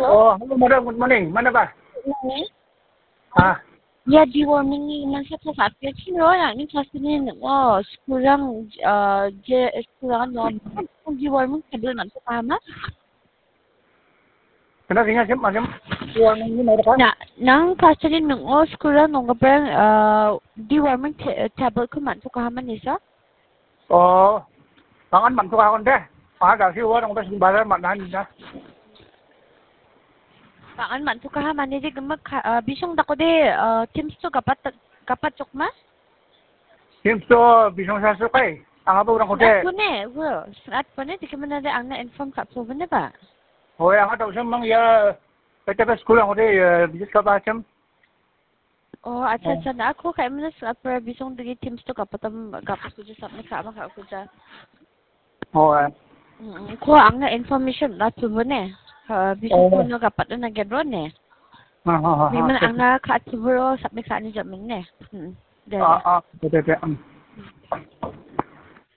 Oh, hello madam, good morning. Mana ba? Ah, Ya deworming ni man sa sakit sino yang ni sasanin sekurang je sekurang deworming table man tu paham? kena tinggal siap macam warning ni mana kan? Nang sasanin ng sekurang ng kaparang deworming table ko man tu paham ni sa? Oh, tangan man tu kakon deh. Dah sih orang dah sembarang mana ni dah. Pangan man tu paham ni je gemak bisong dako de teams tu kapat cokma? Tim tu bisong saya sukai. Ang apa orang kote? Saat pun di kemana ada ang na inform kap so benda ba? Oh, ang ada usah mang ya. Kita sekolah kote bisik kau macam. Oh, acha na ako kay mo sa para bisong dagi teams to kapatam kapas ko sa ni ka maka ko ja. Oh. Ko ang na information na tubo ne. Bisong ko no kapat na gedro ne. May man ang na ka tubo sa ni ka ni jamin ne. Betul.